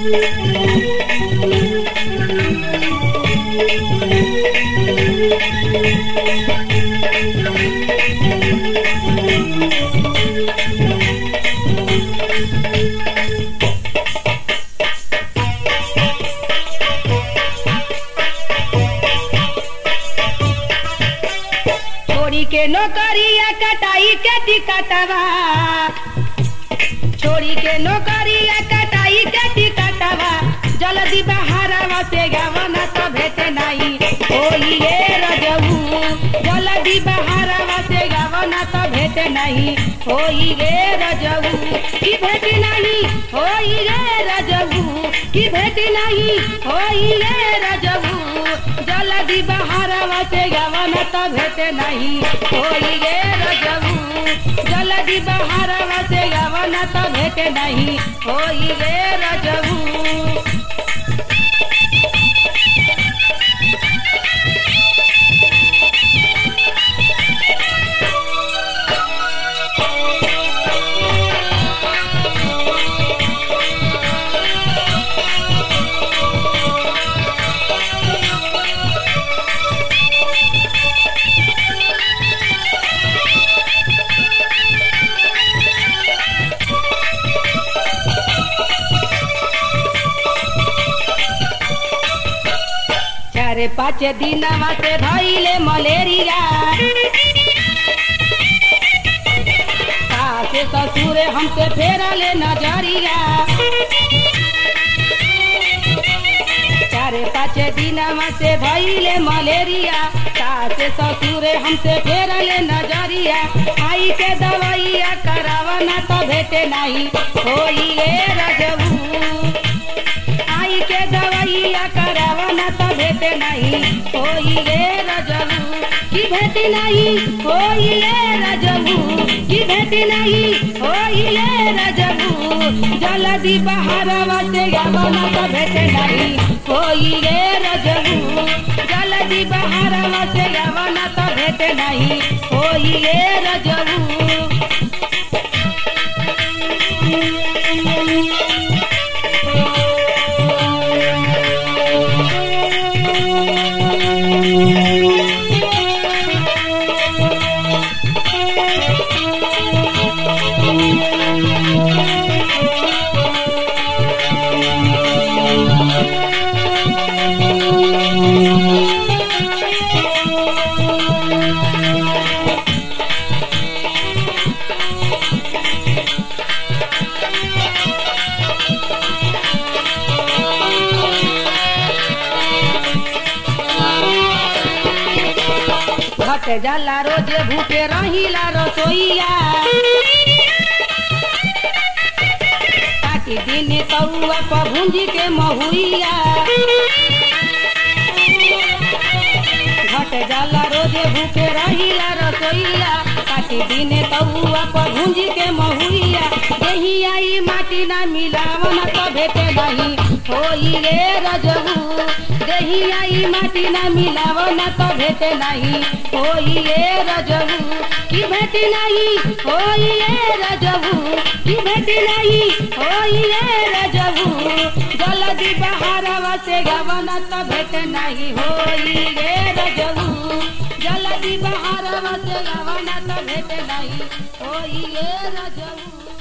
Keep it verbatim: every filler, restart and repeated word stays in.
छोड़ी के नौकरिया कटाई के टिकटवा, छोड़ी के नौकरिया कटाई के टिकटवा, जल्दी बहारवा से गवना तो भेटे नहीं होई रे रजऊ, जल्दी बहारवा से गवना तो भेटे नहीं होई रे रजऊ, की भेटी नहीं होई रे रजऊ, की भेटी नहीं होई रे रजऊ, जल्दी बहारवा से गवना तो भेटे नहीं होई रे रजऊ, जल्दी बहारवा से गवना तो भेटे नहीं होई रे रजऊ। चारे पाँच दिनवा से भइले मलेरिया, सासे ससुरे हमसे फेरले नजरिया, चारे पाँच दिनवा से भइले मलेरिया, सासे ससुरे हमसे फेरले नजरिया, आई के दवाइया करावना तो भेटे नहीं होई रे रजऊ, आई के दवाइया करावना तो भेटे नहीं होई रे रजऊ, की भेटी नहीं होई रे रजऊ, की भेटी नहीं होई रे रजऊ, जल्दी बहारवा से गवना तो भेटे नहीं होई रे रजऊ, जल्दी बहारवा से गवना तो भेटे नहीं होई रे रजऊ। घट जाला रोजे भूखे रहिला रसोईया, ताकि दिन कौआ पर भूंजी के महुइया, घट जाला रोजे भूखे रहिला रसोईया, ताकि दिन कौआ पर भूंजी के महुइया, यही आई माटी ना मिलावना तो भेटे नहीं होई रे रजऊ, देही आई माटी ना मिलावना तो भेटे नहीं होई रे रजऊ, की भेटी नहीं होई रे रजऊ, की भेटी नहीं होई रे रजऊ, जल्दी बहारवा से गवना तो भेटे नहीं होई रे रजऊ, जल्दी बहारवा से गवना तो भेटे नहीं होई रे रजऊ।